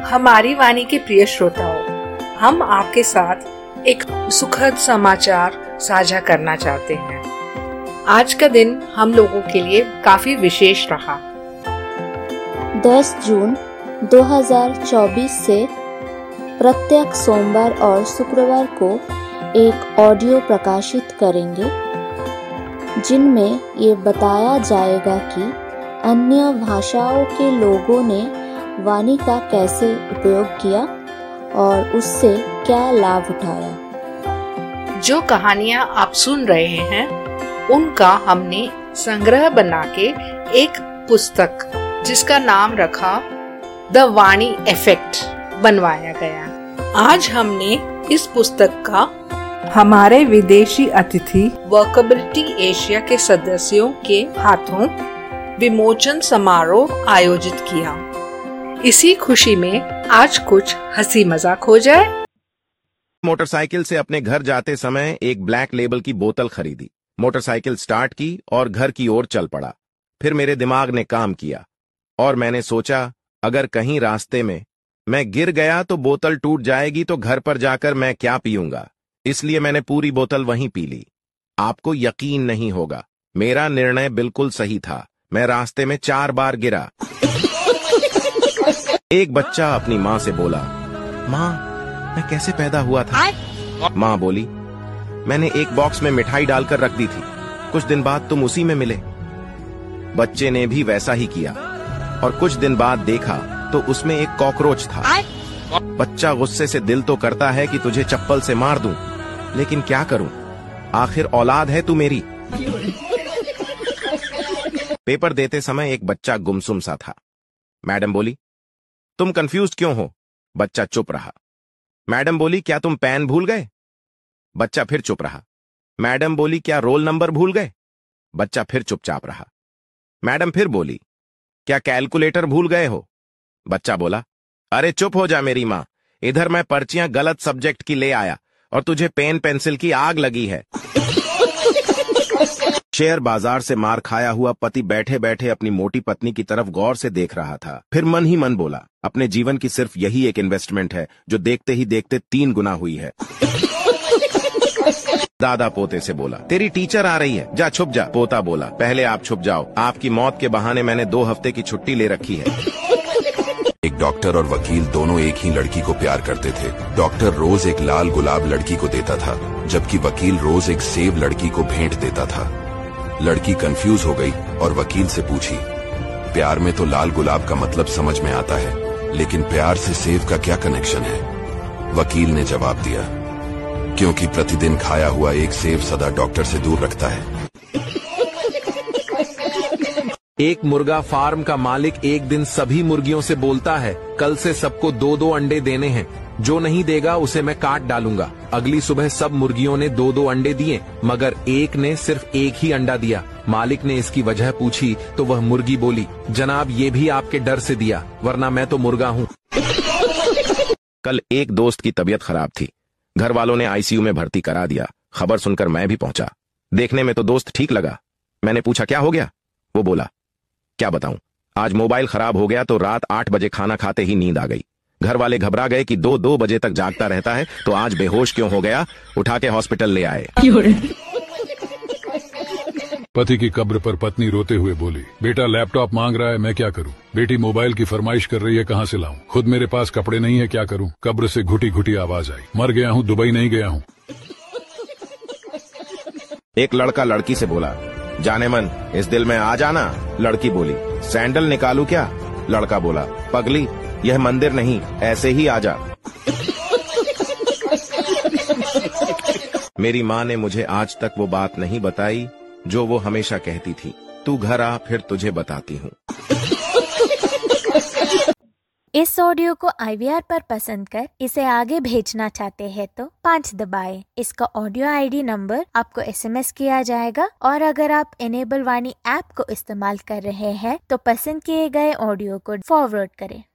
हमारी वाणी के प्रिय श्रोताओं, हम आपके साथ एक सुखद समाचार साझा करना चाहते हैं। आज का दिन हम लोगों के लिए काफी विशेष रहा। 10 जून 2024 से प्रत्येक सोमवार और शुक्रवार को एक ऑडियो प्रकाशित करेंगे, जिनमें ये बताया जाएगा कि अन्य भाषाओं के लोगों ने वाणी का कैसे उपयोग किया और उससे क्या लाभ उठाया। जो कहानियाँ आप सुन रहे हैं, उनका हमने संग्रह बना के एक पुस्तक जिसका नाम रखा द वाणी इफेक्ट बनवाया गया। आज हमने इस पुस्तक का हमारे विदेशी अतिथि वर्कबिलिटी एशिया के सदस्यों के हाथों विमोचन समारोह आयोजित किया। इसी खुशी में आज कुछ हंसी मजाक हो जाए। मोटरसाइकिल से अपने घर जाते समय एक ब्लैक लेबल की बोतल खरीदी। मोटरसाइकिल स्टार्ट की और घर की ओर चल पड़ा। फिर मेरे दिमाग ने काम किया और मैंने सोचा, अगर कहीं रास्ते में मैं गिर गया तो बोतल टूट जाएगी, तो घर पर जाकर मैं क्या पीऊंगा। इसलिए मैंने पूरी बोतल वहीं पी ली। आपको यकीन नहीं होगा, मेरा निर्णय बिल्कुल सही था। मैं रास्ते में 4 बार गिरा। एक बच्चा अपनी माँ से बोला, माँ, मैं कैसे पैदा हुआ था? माँ बोली, मैंने एक बॉक्स में मिठाई डालकर रख दी थी, कुछ दिन बाद तुम उसी में मिले। बच्चे ने भी वैसा ही किया और कुछ दिन बाद देखा तो उसमें एक कॉकरोच था। बच्चा गुस्से से दिल तो करता है कि तुझे चप्पल से मार दूं, लेकिन क्या करूं, आखिर औलाद है तू मेरी। पेपर देते समय एक बच्चा गुमसुम सा था। मैडम बोली, तुम कंफ्यूज क्यों हो? बच्चा चुप रहा। मैडम बोली, क्या तुम पेन भूल गए? बच्चा फिर चुप रहा। मैडम बोली, क्या रोल नंबर भूल गए? बच्चा फिर चुपचाप रहा। मैडम फिर बोली, क्या कैलकुलेटर भूल गए हो? बच्चा बोला, अरे चुप हो जा मेरी माँ, इधर मैं पर्चियां गलत सब्जेक्ट की ले आया और तुझे पेन पेंसिल की आग लगी है। शेयर बाजार से मार खाया हुआ पति बैठे बैठे अपनी मोटी पत्नी की तरफ गौर से देख रहा था। फिर मन ही मन बोला, अपने जीवन की सिर्फ यही एक इन्वेस्टमेंट है जो देखते ही देखते 3 गुना हुई है। दादा पोते से बोला, तेरी टीचर आ रही है, जा छुप जा। पोता बोला, पहले आप छुप जाओ, आपकी मौत के बहाने मैंने 2 हफ्ते की छुट्टी ले रखी है। एक डॉक्टर और वकील दोनों एक ही लड़की को प्यार करते थे। डॉक्टर रोज एक लाल गुलाब लड़की को देता था, जबकि वकील रोज एक सेब लड़की को भेंट देता था। लड़की कंफ्यूज हो गई और वकील से पूछी, प्यार में तो लाल गुलाब का मतलब समझ में आता है, लेकिन प्यार से सेब का क्या कनेक्शन है? वकील ने जवाब दिया, क्योंकि प्रतिदिन खाया हुआ एक सेब सदा डॉक्टर से दूर रखता है। एक मुर्गा फार्म का मालिक एक दिन सभी मुर्गियों से बोलता है, कल से सबको 2-2 अंडे देने हैं, जो नहीं देगा उसे मैं काट डालूंगा। अगली सुबह सब मुर्गियों ने 2-2 अंडे दिए, मगर एक ने सिर्फ एक ही अंडा दिया। मालिक ने इसकी वजह पूछी तो वह मुर्गी बोली, जनाब ये भी आपके डर से दिया, वरना मैं तो मुर्गा हूँ। कल एक दोस्त की तबीयत खराब थी। घर वालों ने आईसीयू में भर्ती करा दिया। खबर सुनकर मैं भी पहुंचा। देखने में तो दोस्त ठीक लगा। मैंने पूछा, क्या हो गया? वो बोला, क्या बताऊं, आज मोबाइल खराब हो गया तो रात 8 बजे खाना खाते ही नींद आ गई। घर वाले घबरा गए कि 2-2 बजे तक जागता रहता है, तो आज बेहोश क्यों हो गया। उठा के हॉस्पिटल ले आए। पति की कब्र पर पत्नी रोते हुए बोली, बेटा लैपटॉप मांग रहा है, मैं क्या करूं? बेटी मोबाइल की फरमाइश कर रही है, कहां से लाऊं? खुद मेरे पास कपड़े नहीं है, क्या करूं? कब्र से घुटी घुटी आवाज आई, मर गया हूं, दुबई नहीं गया हूं। एक लड़का लड़की से बोला, जाने मन इस दिल में आ जाना। लड़की बोली, सैंडल निकालू क्या? लड़का बोला, पगली यह मंदिर नहीं, ऐसे ही आ जा। मेरी माँ ने मुझे आज तक वो बात नहीं बताई जो वो हमेशा कहती थी, तू घर आ फिर तुझे बताती हूँ। इस ऑडियो को IVR पर पसंद कर इसे आगे भेजना चाहते हैं तो 5 दबाएं। इसका ऑडियो ID नंबर आपको SMS किया जाएगा और अगर आप इनेबल वाणी ऐप को इस्तेमाल कर रहे हैं तो पसंद किए गए ऑडियो को फॉरवर्ड करें।